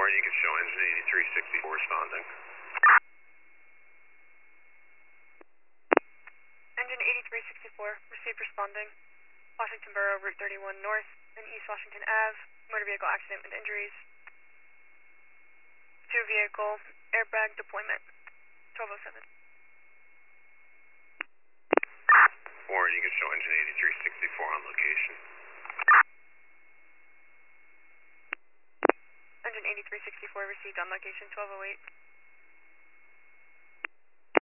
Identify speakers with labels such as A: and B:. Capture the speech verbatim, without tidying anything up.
A: and you can show engine eighty-three sixty-four responding.
B: Engine eighty-three sixty-four, received responding. Washington Borough, Route thirty-one North and East Washington Avenue, motor vehicle accident with injuries. Two vehicle, airbag deployment, twelve oh seven.
A: four, and you can show engine eighty-three sixty-four on location.
B: Engine eighty-three sixty-four received on location twelve oh eight.